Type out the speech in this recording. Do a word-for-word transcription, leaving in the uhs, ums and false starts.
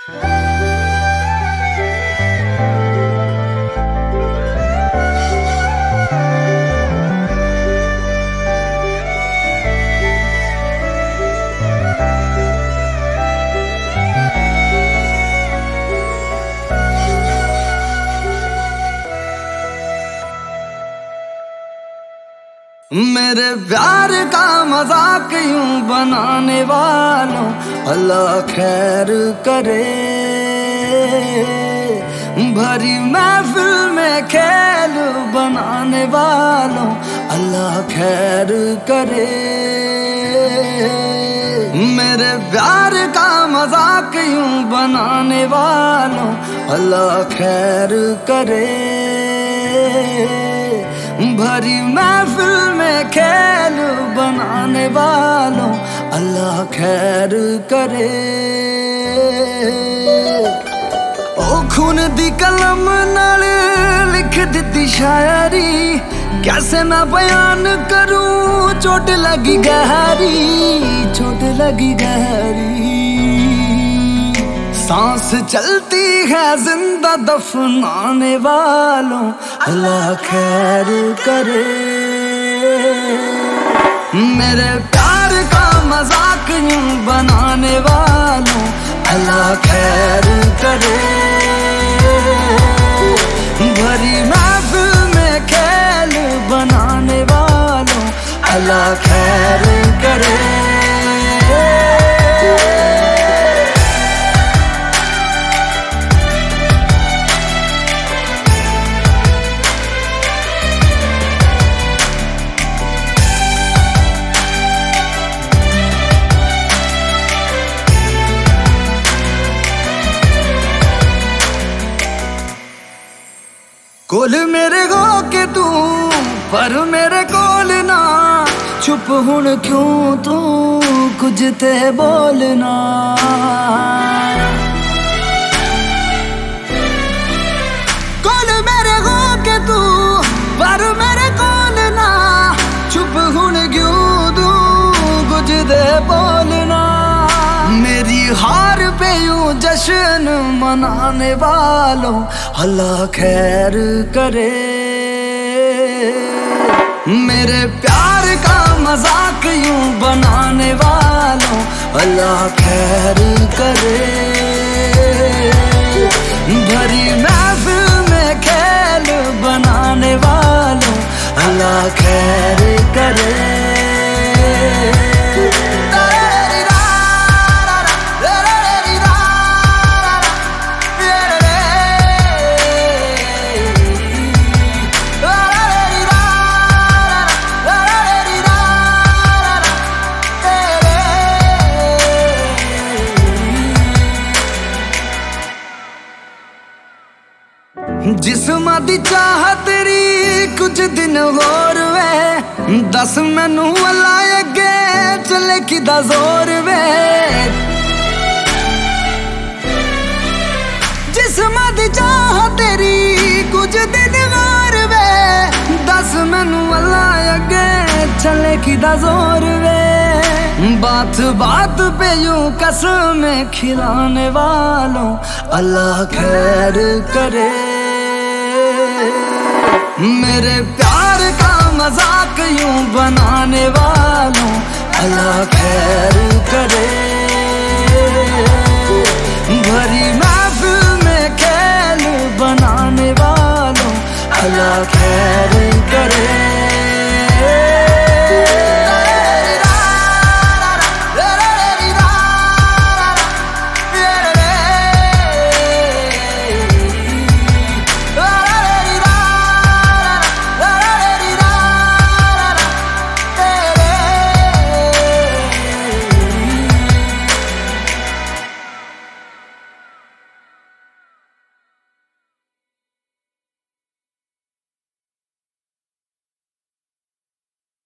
मेरे प्यार का मजाक यूं बनाने वालों अल्लाह खैर करे। भरी महफिल में खेल बनाने वालों अल्लाह खैर करे। मेरे प्यार का मजाक यूं बनाने वालों अल्लाह खैर करे। भरी महफिल में खेल बनाने वालों अल्लाह खैर करे। ओ खून दी कलम नाल लिख दी शायरी, कैसे मैं बयान करूं चोट लगी गहरी, चोट लगी गहरी। सांस चलती है जिंदा दफनाने वालों अल्लाह खैर करे। मेरे प्यार का मजाक यूं बनाने वालों अल्लाह खैर करे। भरी महफिल में खेल बनाने वालों अल्लाह खैर करे। कोल मेरे हो के तू पर मेरे कोल ना, चुप हुण क्यों तू कुछ ते बोलना। कोल मेरे हो के तू पर मेरे कोल ना, चुप हुण क्यों तू कुछ ते बोलना। मेरी हार पे यूं जश्न मनाने वालों अल्लाह खैर करे। मेरे प्यार का मजाक यूं बनाने वालों अल्लाह खैर करे। भरी महफिल में खेल बनाने वालों अल्लाह खैर करे। जिस्म दी चाह तेरी कुछ दिन होर वे, दस मैनू अल्लाह अगे चले किदा जोर वे। जिस्म दी चाह तेरी कुछ दिन होर वे, दस मैनू अल्लाह अगे चले किदा जोर वे। बात बात पे यूं कसम खिलाने वालों अल्लाह खैर करे। मेरे प्यार का मजाक यूं बनाने वालों अल्लाह खैर करे।